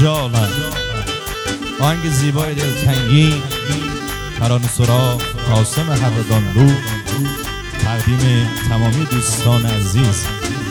جانم. آهنگ زیبای دلتنگی ترانه سراغ قاسم حقدانلو تقدیم تمامی دوستان عزیز.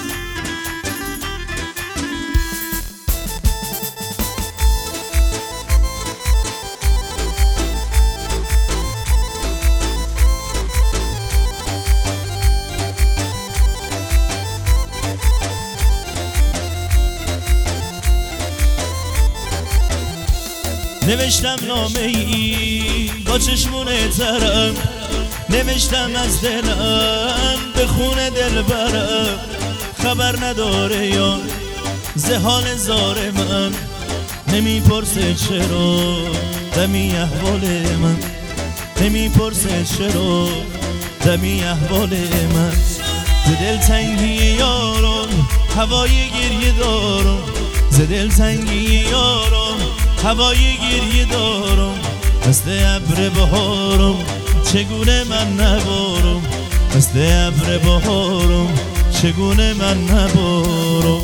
نوشتم نامه ای با چشمون ترم، نوشتم از دلم به خون دلبرم. خبر نداره یا ز حال زار من، نمیپرسه چرا دمی احوال من، نمیپرسه چرا دمی احوال من. ز دلتنگی یارم هوای گریه دارم، ز دلتنگی یارم هوای گریه دارم. مثل ابر بهارم چگونه من نبارم، مثل ابر بهارم چگونه من نبارم.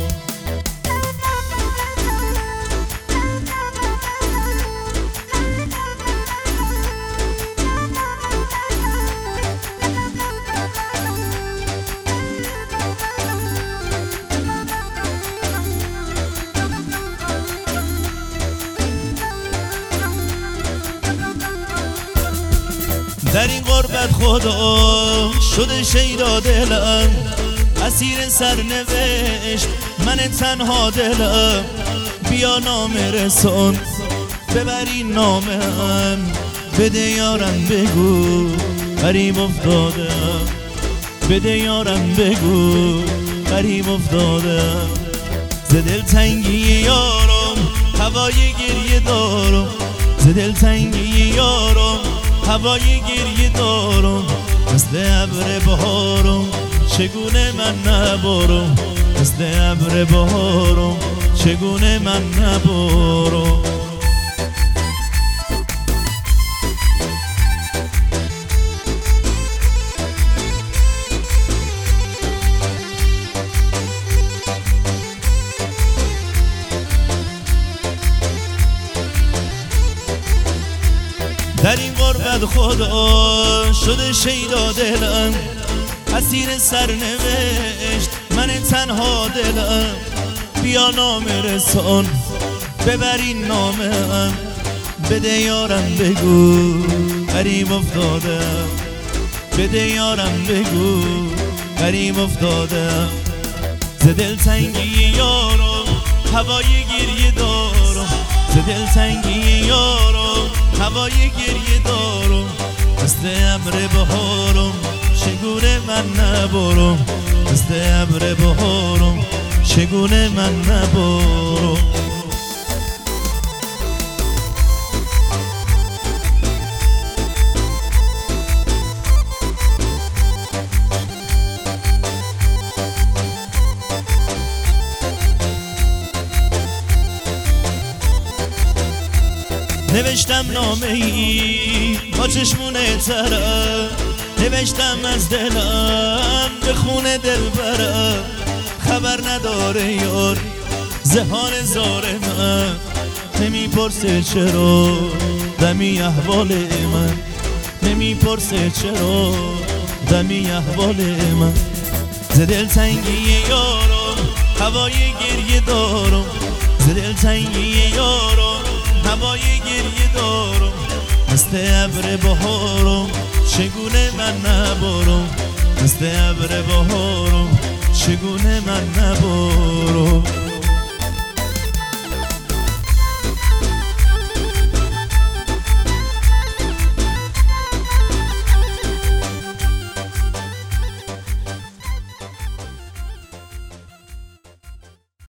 در این غربت خدا شده شیدا دلم، اسیر سرنوشت من تنها دلم. بیا نامه رسان ببر این نامم، بده یارم بگو غریب افتادم، بده یارم بگو غریب افتادم. ز دلتنگی یارم هوای گریه دارم، ز دلتنگی یارم هوای گریه دارم. مثل ابر بهارم چگونه من نبارم، مثل ابر بهارم چگونه من نبارم. در این غربت خدا شده شیدا دلم، اسیر سرنوشت من تنها دلم. بیا نامه رسان ببر این نامم، بده یارم بگو غریب افتادم، بده یارم بگو غریب افتادم. ز دلتنگی یارم هوای گریه دارم، ز دلتنگی یارم هوای گریه دارم. مثل ابر بهارم چگونه من نبارم، مثل ابر بهارم چگونه من نبارم. نوشتم نامه ای با چشمون ترم، نوشتم از دلم به خون دلبرم. خبر نداره یار ز حال زار من، نمیپرسه چرا دمی احوال من، نمیپرسه چرا دمی احوال من. ز دلتنگی یارم هوای گریه دارم، ز دلتنگی یارم هوای گریه دارم. مثل ابر بهارم چگونه من نبارم، مثل ابر بهارم چگونه من نبارم.